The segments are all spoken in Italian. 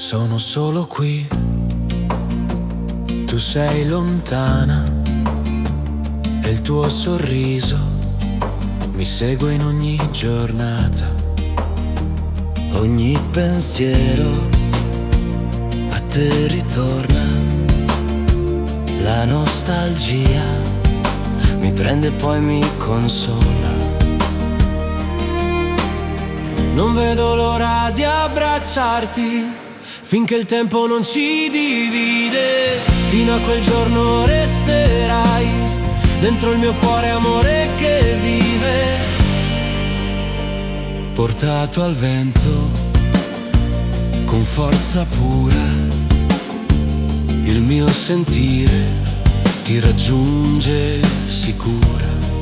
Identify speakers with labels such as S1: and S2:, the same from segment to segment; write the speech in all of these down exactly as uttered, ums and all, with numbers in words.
S1: sono solo qui, tu sei lontana e il tuo sorriso mi segue in ogni giornata.
S2: Ogni pensiero a te ritorna, la nostalgia mi prende e poi mi consola. Non vedo l'ora di abbracciarti finché il tempo non ci divide. Fino a quel giorno resterai dentro il mio cuore, amore che vive. Portato al vento con forza pura, il mio sentire ti raggiunge sicura.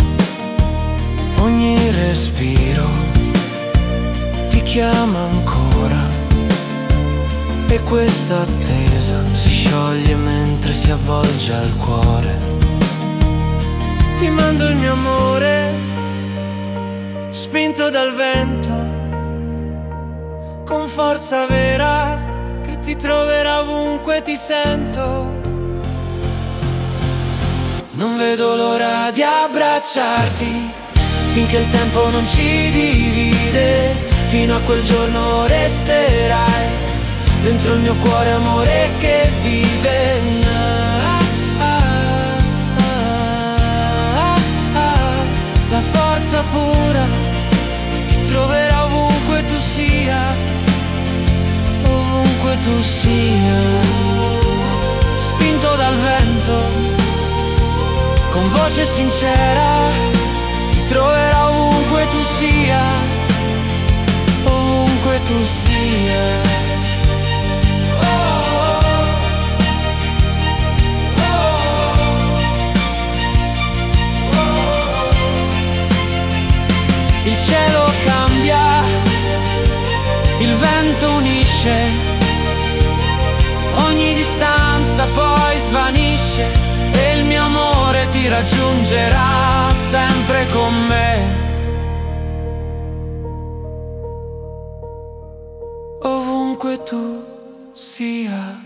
S1: Ogni respiro ti chiama ancora e questa attesa si scioglie mentre si avvolge al cuore.
S2: Ti mando il mio amore, spinto dal vento, con forza vera che ti troverà ovunque ti sento.
S1: Non vedo l'ora di abbracciarti finché il tempo non ci divide. Fino a quel giorno resterai dentro il mio cuore, amore che vive. Ah, ah, ah, ah, la forza pura ti troverà ovunque tu sia, ovunque tu sia. Spinto dal vento, con voce sincera, ti troverà ovunque tu sia, ovunque tu sia. Il cielo cambia, il vento unisce, ogni distanza poi svanisce e il mio amore ti raggiungerà sempre con me, ovunque tu sia.